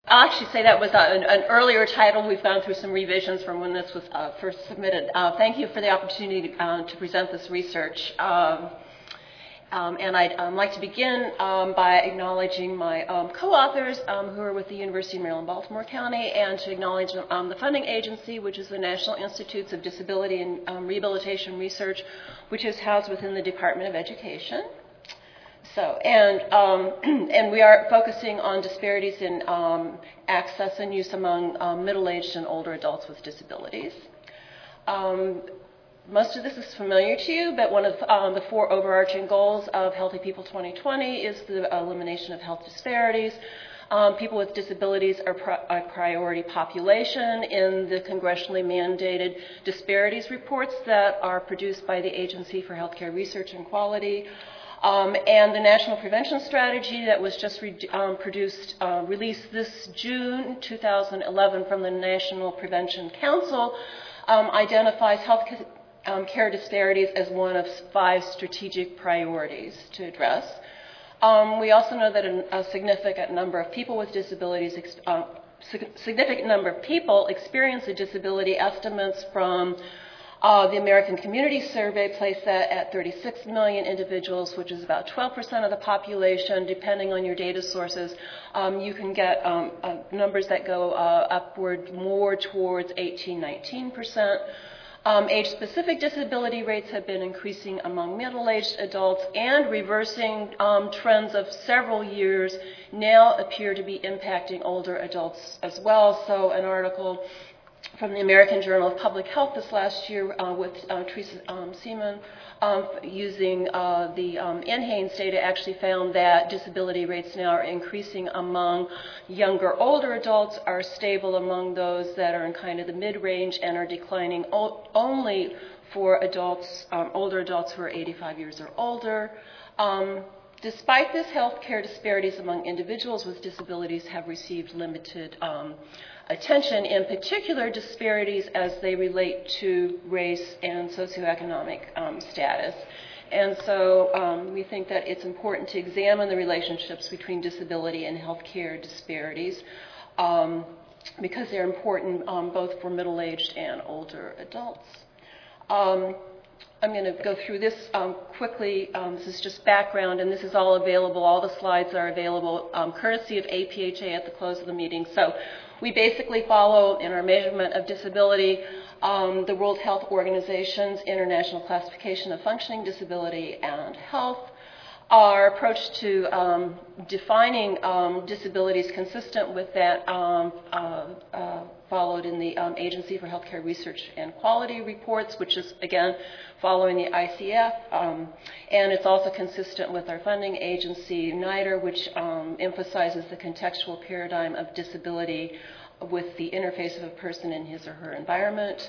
I'll actually say that was an earlier title. We've gone through some revisions from when this was first submitted. Thank you for the opportunity to present this research. And I'd like to begin by acknowledging my co-authors who are with the University of Maryland, Baltimore County, and to acknowledge the funding agency, which is the National Institutes of Disability and Rehabilitation Research, which is housed within the Department of Education. So, and we are focusing on disparities in access and use among middle-aged and older adults with disabilities. Most of this is familiar to you, but one of the four overarching goals of Healthy People 2020 is the elimination of health disparities. People with disabilities are a priority population in the congressionally mandated disparities reports that are produced by the Agency for Healthcare Research and Quality. And the National Prevention Strategy that was just released this June 2011 from the National Prevention Council identifies health care disparities as one of 5 strategic priorities to address. We also know that a significant number of people with disabilities, significant number of people experience a disability. Estimates from the American Community Survey place that at 36 million individuals, which is about 12% of the population. Depending on your data sources, you can get numbers that go upward more towards 18-19%. Age-specific disability rates have been increasing among middle-aged adults, and reversing trends of several years now appear to be impacting older adults as well. So an article from the American Journal of Public Health this last year with Teresa Seaman using the NHANES data actually found that disability rates now are increasing among younger, older adults, are stable among those that are in kind of the mid-range, and are declining only for adults, older adults who are 85 years or older. Despite this, health care disparities among individuals with disabilities have received limited attention, in particular disparities as they relate to race and socioeconomic status. And so we think that it's important to examine the relationships between disability and healthcare disparities because they're important both for middle-aged and older adults. I'm going to go through this quickly. This is just background, and this is all available. All the slides are available courtesy of APHA at the close of the meeting. So we basically follow, in our measurement of disability, the World Health Organization's International Classification of Functioning Disability and Health. Our approach to defining disability is consistent with that followed in the Agency for Healthcare Research and Quality reports, which is, again, following the ICF. And it's also consistent with our funding agency, NIDR, which emphasizes the contextual paradigm of disability with the interface of a person in his or her environment.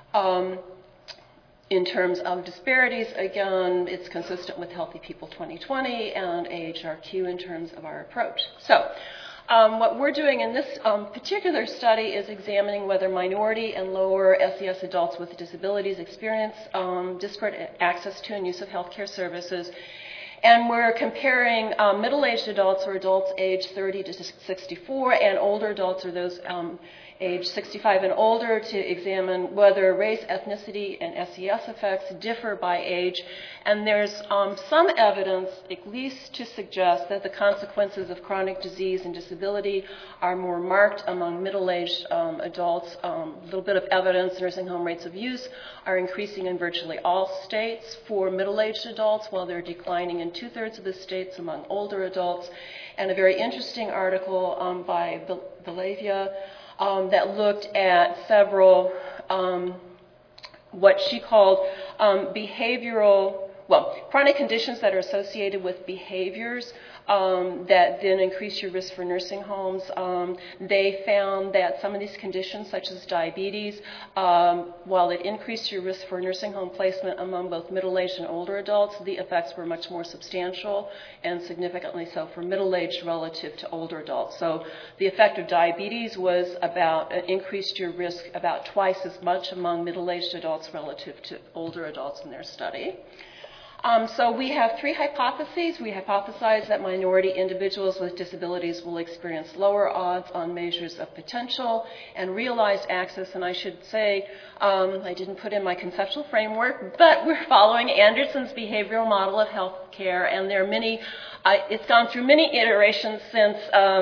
In terms of disparities, again, it's consistent with Healthy People 2020 and AHRQ in terms of our approach. So what we're doing in this particular study is examining whether minority and lower SES adults with disabilities experience disparate access to and use of healthcare services. And we're comparing middle-aged adults or adults aged 30 to 64 and older adults or those age 65 and older to examine whether race, ethnicity, and SES effects differ by age. And there's some evidence, at least, to suggest that the consequences of chronic disease and disability are more marked among middle-aged adults. A little bit of evidence, nursing home rates of use are increasing in virtually all states for middle-aged adults, while they're declining in 2/3 of the states among older adults. And a very interesting article by Belavia that looked at several, what she called chronic conditions that are associated with behaviors that then increase your risk for nursing homes. They found that some of these conditions, such as diabetes, while it increased your risk for nursing home placement among both middle-aged and older adults, the effects were much more substantial and significantly so for middle-aged relative to older adults. So the effect of diabetes was increased your risk about twice as much among middle-aged adults relative to older adults in their study. So we have three hypotheses. We hypothesize that minority individuals with disabilities will experience lower odds on measures of potential and realized access. And I should say, I didn't put in my conceptual framework, but we're following Anderson's behavioral model of health care, and there are many, it's gone through many iterations since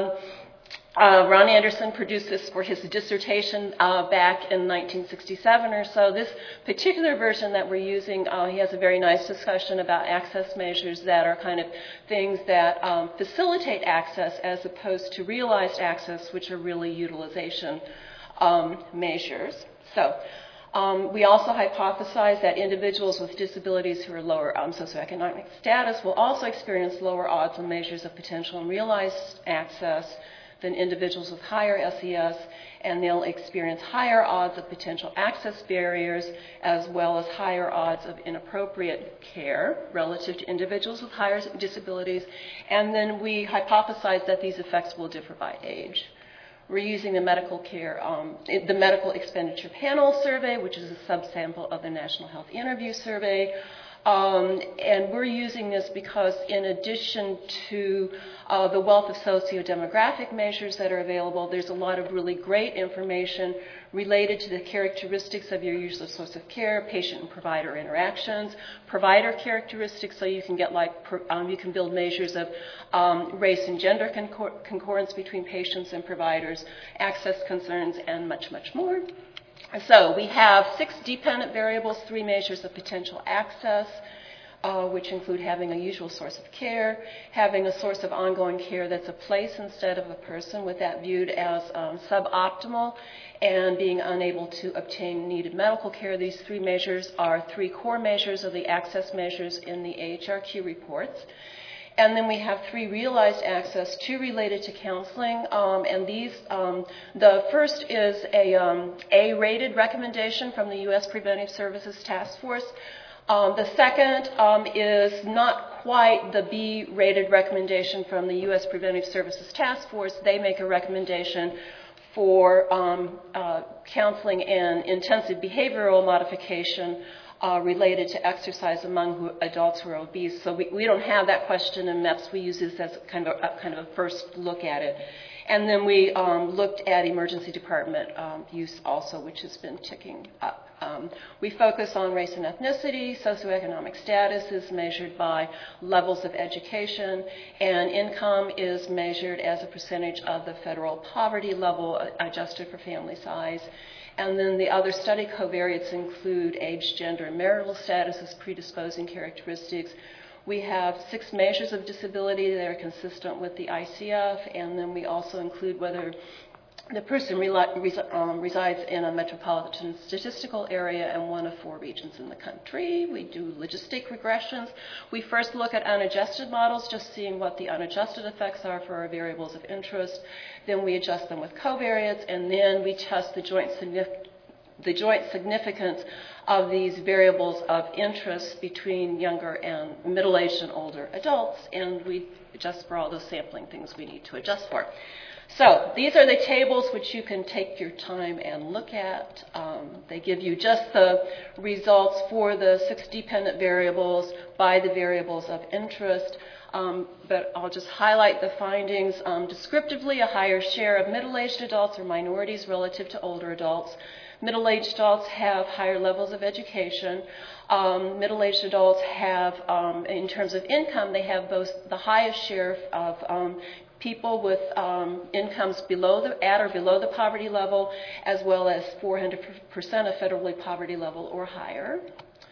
Ron Anderson produced this for his dissertation back in 1967 or so. This particular version that we're using, he has a very nice discussion about access measures that are kind of things that facilitate access as opposed to realized access, which are really utilization measures. So we also hypothesize that individuals with disabilities who are lower socioeconomic status will also experience lower odds on measures of potential and realized access than individuals with higher SES, and they'll experience higher odds of potential access barriers as well as higher odds of inappropriate care relative to individuals with higher disabilities. And then we hypothesize that these effects will differ by age. We're using the medical expenditure panel survey, which is a subsample of the National Health Interview Survey. And we're using this because in addition to the wealth of socio-demographic measures that are available, there's a lot of really great information related to the characteristics of your usual source of care, patient and provider interactions, provider characteristics, so you can get you can build measures of race and gender concordance between patients and providers, access concerns, and much, much more. So we have 6 dependent variables, 3 measures of potential access, which include having a usual source of care, having a source of ongoing care that's a place instead of a person, with that viewed as suboptimal, and being unable to obtain needed medical care. These 3 measures are 3 core measures of the access measures in the AHRQ reports. And then we have 3 realized access, 2 related to counseling, and these, the first is a A-rated recommendation from the U.S. Preventive Services Task Force. The second is not quite the B-rated recommendation from the U.S. Preventive Services Task Force. They make a recommendation for counseling and intensive behavioral modification related to exercise among adults who are obese. So we don't have that question in MEPS. We use this as kind of a first look at it. And then we looked at emergency department use also, which has been ticking up. We focus on race and ethnicity. Socioeconomic status is measured by levels of education, and income is measured as a percentage of the federal poverty level adjusted for family size. And then the other study covariates include age, gender, and marital status as predisposing characteristics. We have 6 measures of disability that are consistent with the ICF, and then we also include whether the person resides in a metropolitan statistical area and one of 4 regions in the country. We do logistic regressions. We first look at unadjusted models, just seeing what the unadjusted effects are for our variables of interest. Then we adjust them with covariates, and then we test the joint significance of these variables of interest between younger and middle-aged and older adults, and we adjust for all those sampling things we need to adjust for. So these are the tables which you can take your time and look at. They give you just the results for the 6 dependent variables by the variables of interest. But I'll just highlight the findings. Descriptively, a higher share of middle-aged adults or minorities relative to older adults. Middle-aged adults have higher levels of education. Middle-aged adults have, in terms of income, they have both the highest share of people with incomes at or below the poverty level, as well as 400% of federally poverty level or higher.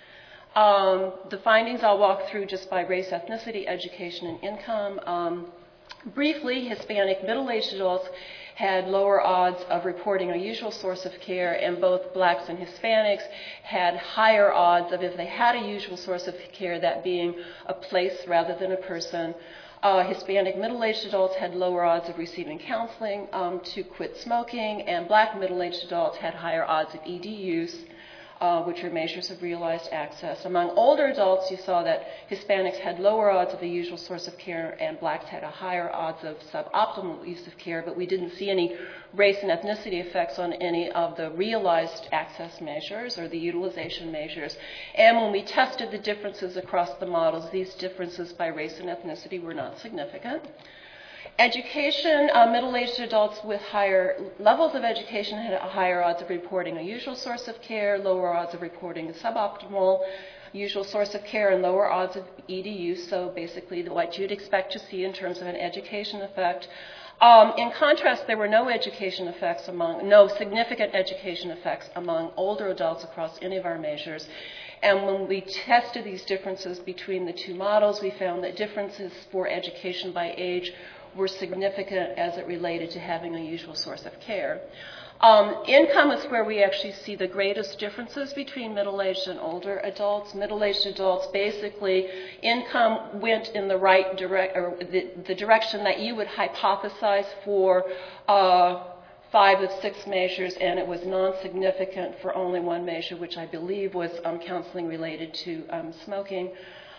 The findings I'll walk through just by race, ethnicity, education, and income. Briefly, Hispanic middle-aged adults had lower odds of reporting a usual source of care, and both blacks and Hispanics had higher odds of, if they had a usual source of care, that being a place rather than a person. Hispanic middle-aged adults had lower odds of receiving counseling to quit smoking, and black middle-aged adults had higher odds of ED use. which are measures of realized access. Among older adults, you saw that Hispanics had lower odds of a usual source of care and blacks had a higher odds of suboptimal use of care, but we didn't see any race and ethnicity effects on any of the realized access measures or the utilization measures. And when we tested the differences across the models, these differences by race and ethnicity were not significant. Education, middle-aged adults with higher levels of education had higher odds of reporting a usual source of care, lower odds of reporting a suboptimal usual source of care, and lower odds of ED use, so basically what you'd expect to see in terms of an education effect. In contrast, there were no significant education effects among older adults across any of our measures. And when we tested these differences between the two models, we found that differences for education by age were significant as it related to having a usual source of care. Income is where we actually see the greatest differences between middle-aged and older adults. Middle-aged adults, basically, income went in the right the direction that you would hypothesize for 5 of 6 measures, and it was non-significant for only one measure, which I believe was counseling related to smoking.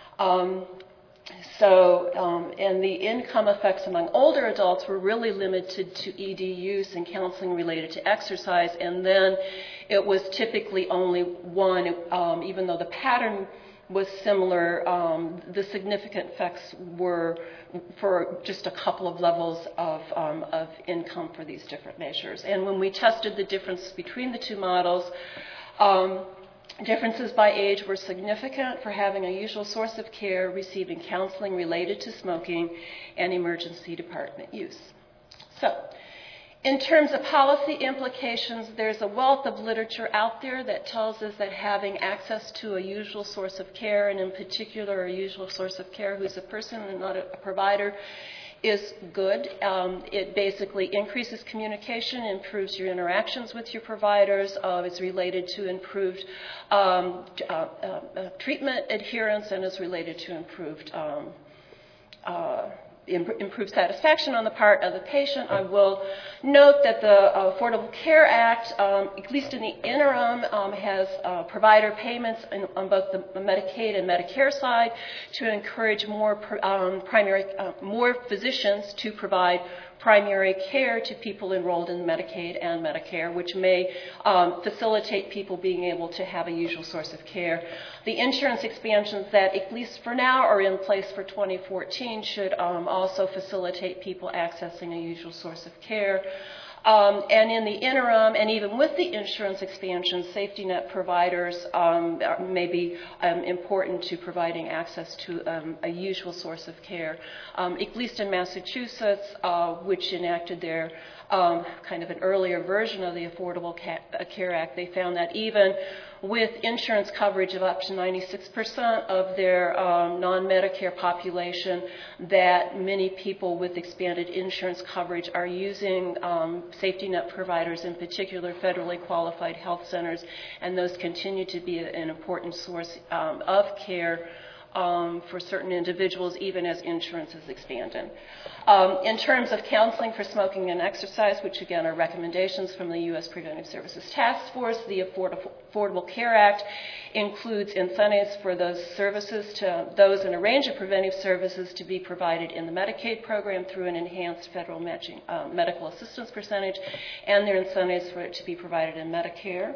And the income effects among older adults were really limited to ED use and counseling related to exercise, and then it was typically only one, even though the pattern was similar, the significant effects were for just a couple of levels of income for these different measures. And when we tested the difference between the two models, differences by age were significant for having a usual source of care, receiving counseling related to smoking, and emergency department use. So, in terms of policy implications, there's a wealth of literature out there that tells us that having access to a usual source of care, and in particular a usual source of care who's a person and not a provider, is good. It basically increases communication, improves your interactions with your providers. It's related to improved treatment adherence, and is related to improved satisfaction on the part of the patient. I will note that the Affordable Care Act, at least in the interim, has provider payments on both the Medicaid and Medicare side to encourage more physicians to provide primary care to people enrolled in Medicaid and Medicare, which may facilitate people being able to have a usual source of care. The insurance expansions that, at least for now, are in place for 2014 should also facilitate people accessing a usual source of care. And in the interim, and even with the insurance expansion, safety net providers may be important to providing access to a usual source of care. At least in Massachusetts, which enacted their kind of an earlier version of the Affordable Care Act, they found that even with insurance coverage of up to 96% of their non-Medicare population, that many people with expanded insurance coverage are using safety net providers, in particular federally qualified health centers, and those continue to be an important source of care for certain individuals, even as insurance is expanding. In terms of counseling for smoking and exercise, which again are recommendations from the U.S. Preventive Services Task Force, the Affordable Care Act includes incentives for those services to those in a range of preventive services to be provided in the Medicaid program through an enhanced federal matching medical assistance percentage, and there are incentives for it to be provided in Medicare.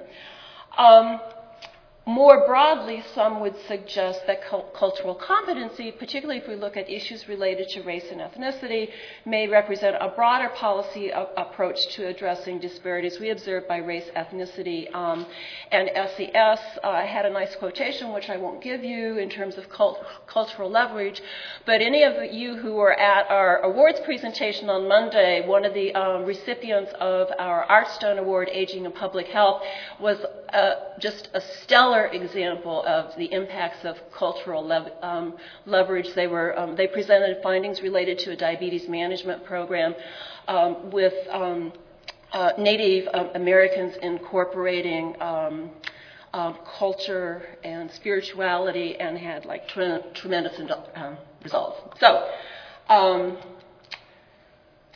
More broadly, some would suggest that cultural competency, particularly if we look at issues related to race and ethnicity, may represent a broader policy approach to addressing disparities we observe by race, ethnicity, and SES. I had a nice quotation, which I won't give you, in terms of cultural leverage, but any of you who were at our awards presentation on Monday, one of the recipients of our Artstone Award, Aging in Public Health, was just a stellar example of the impacts of cultural leverage. They presented findings related to a diabetes management program with Native Americans incorporating culture and spirituality, and had like tremendous results. So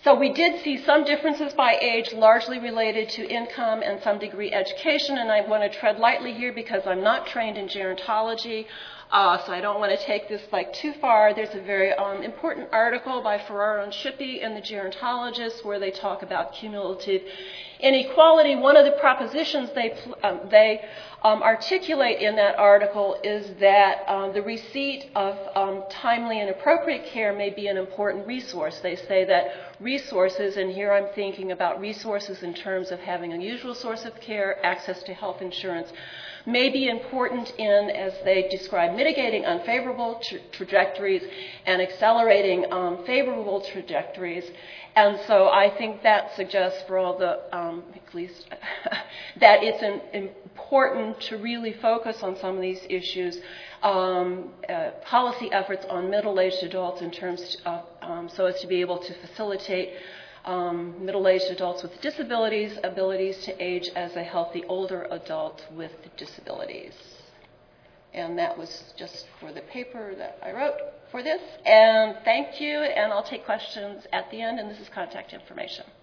So we did see some differences by age, largely related to income and some degree education, and I want to tread lightly here because I'm not trained in gerontology, so I don't want to take this too far. There's a very important article by Ferraro and Shippey in the Gerontologist where they talk about cumulative inequality. One of the propositions they articulate in that article is that the receipt of timely and appropriate care may be an important resource. They say that resources, and here I'm thinking about resources in terms of having a usual source of care, access to health insurance, may be important in, as they describe, mitigating unfavorable trajectories and accelerating favorable trajectories. And so I think that suggests for all the, at least, that it's important to really focus on some of these issues, policy efforts on middle-aged adults in terms of, so as to be able to facilitate middle-aged adults with disabilities, abilities to age as a healthy older adult with disabilities. And that was just for the paper that I wrote for this. And thank you, and I'll take questions at the end, and this is contact information.